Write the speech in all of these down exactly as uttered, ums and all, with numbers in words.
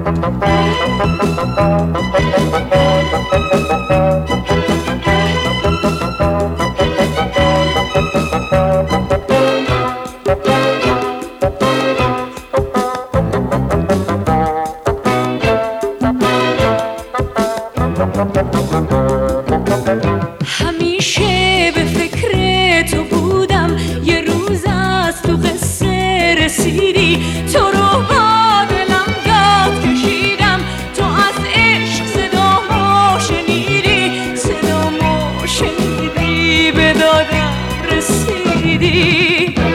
همیشه به فکر تو بودم، یه روز از تو قصه رسیدی، تو رو با دلم داد کشیدم، تو از عشق صدامو شنیدی، صدامو شنیدی، به دادم رسیدی.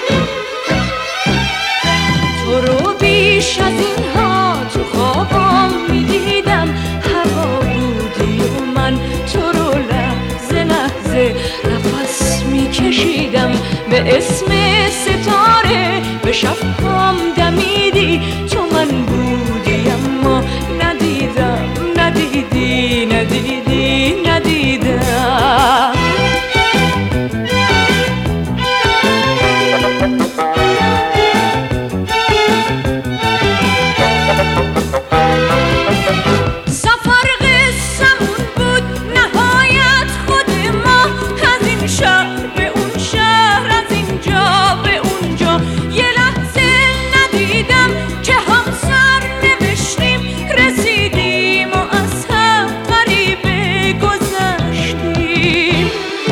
تو رو بیش از اینها تو خوابم میدیدم، هوا بودی و من تو رو لحظه لحظه نفس میکشیدم، به اسم ستاره به شبم دمیدی، تو من بودی اما ندیدم، ندیدی، ندیدی، ندیدم. سفر قصمون بود نهایت خود ما، از این شهر به اون شهر، از اینجا به اونجا، یه لحظه ندیدم که همسر نوشتیم، رسیدیم و از هم غریبه گذشتیم.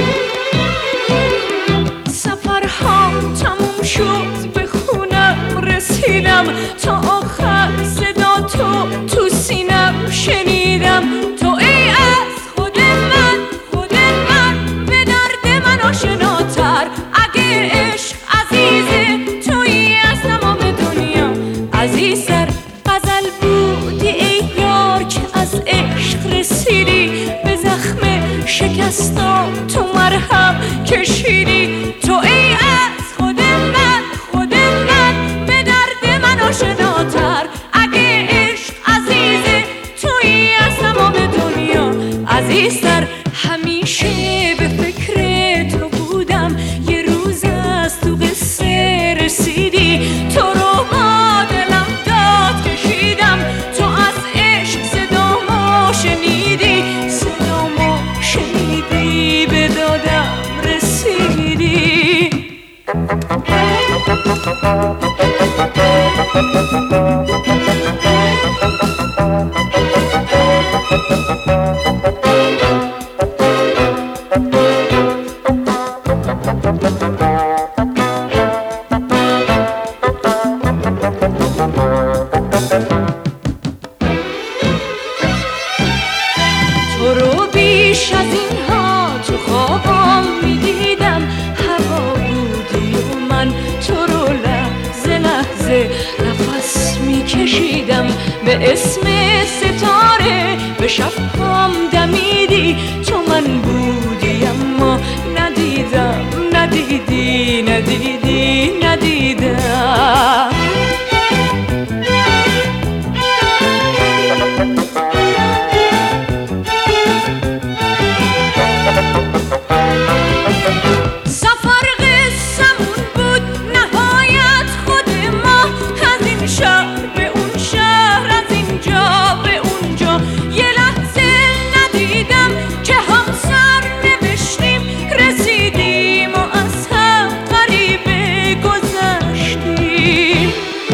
سفرهام تموم شد، به خونم رسیدم، تا آخر صدا تو تو سینم شنیدم، تو ای از خود من، خود من، به درد من آشناتر، اگه عشق عزیزه تویی از تمام دنیا عزیزتر. غزل بودی ای یار که از عشق رسیدی، به زخم شکستم تو مرهم کشیدی، تو ای از خود من، خود من، به درد من آشناتر، اگه عشق عزیزه تویی از تمام دنیا عزیزتر. همیشه به فکر تو بودم، یه روز از تو قصه رسیدی، تو رو با دلم داد کشیدم، تو از عشق صدامو شنیدی، صدامو شنیدی، به دادم رسیدی. تو رو بیش از اینها تو خوابم میدیدم، هوا بودی و من تو رو لحظه لحظه نفس میکشیدم، به اسم ستاره به شبم دمیدی، تو من بودی اما ندیدم، ندیدی، ندیدی، ندیدم. سفر قصمون بود نهایت خود ما، از این شهر به اون شهر، از اینجا به اونجا، یه لحظه ندیدم که همسر نوشتیم، رسیدیم و از هم غریبه گذشتیم.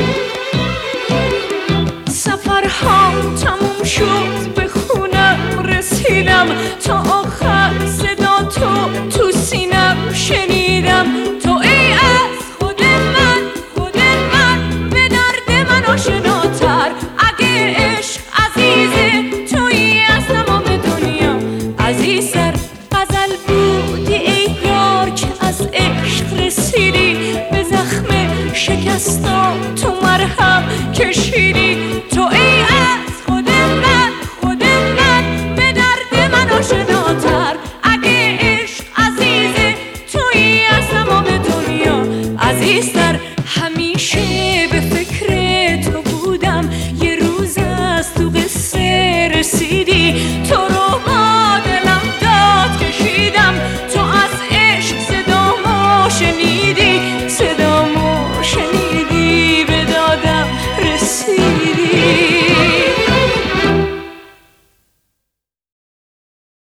سفرهام تموم شد، به خونم رسیدم، تا آخر صدا تو تو سینم شنیدم، تو ای از خود من، خود من، به درد من آشناتر، اگه عشق عزیزه تویی از تمام دنیا عزیزتر. غزل بودی ای یار که از عشق رسیدی، به زخم شکستم تو مرهم کشیدی،